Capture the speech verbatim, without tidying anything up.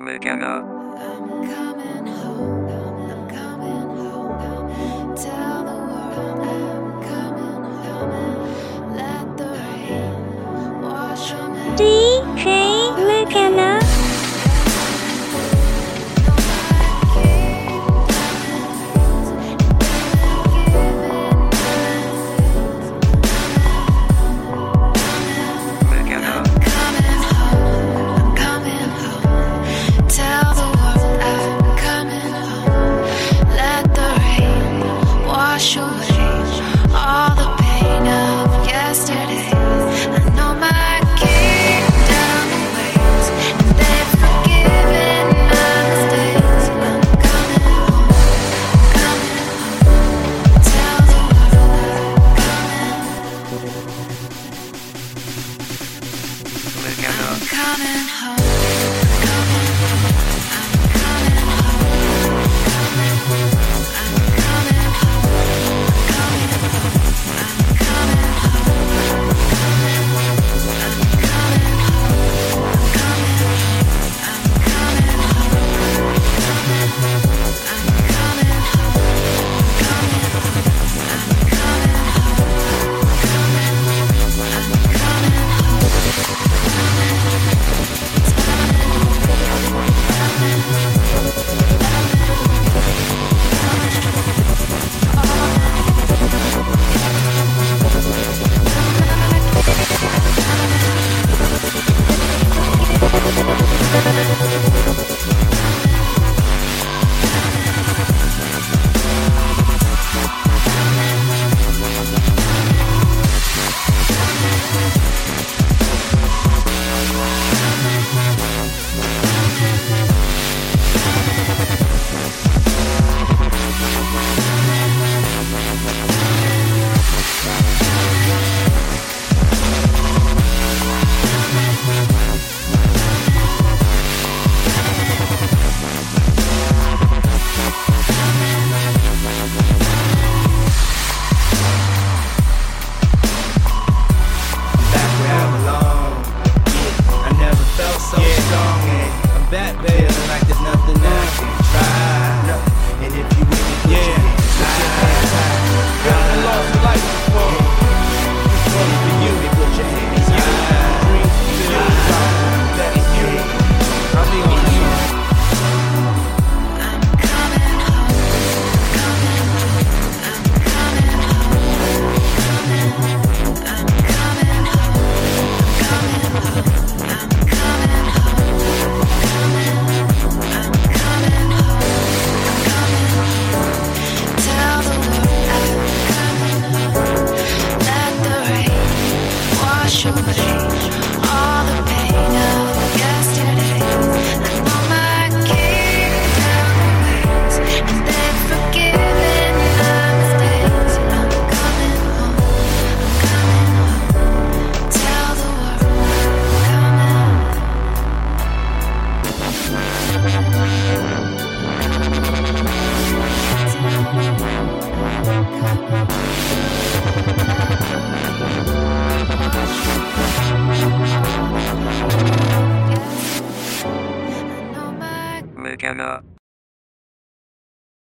McKenna. I'm coming home, I'm coming home. Tell the world I'm coming home. Let the rain wash away. D J McKenna. Wash away all the pain of yesterday. I know my kingdom awaits, and they've forgiven my mistakes. I'm coming home, coming home. Tell the world I'm coming. I'm coming home, coming home. I'm coming home, coming home. That feeling like there's nothing I can try. And if you with me, yeah, put your hands high. Girl, I lost a life before. And for you, they put your hands high. Dreams feel right. That's you. I mean, with you. I'm coming home, coming home. I'm coming home, I'm coming home, coming home. I'm coming home. Wash away all the pain of yesterday. I know my kingdom awaits, and they've forgiven my mistakes. I'm coming home, I'm coming home. Tell the world I'm coming. McKenna.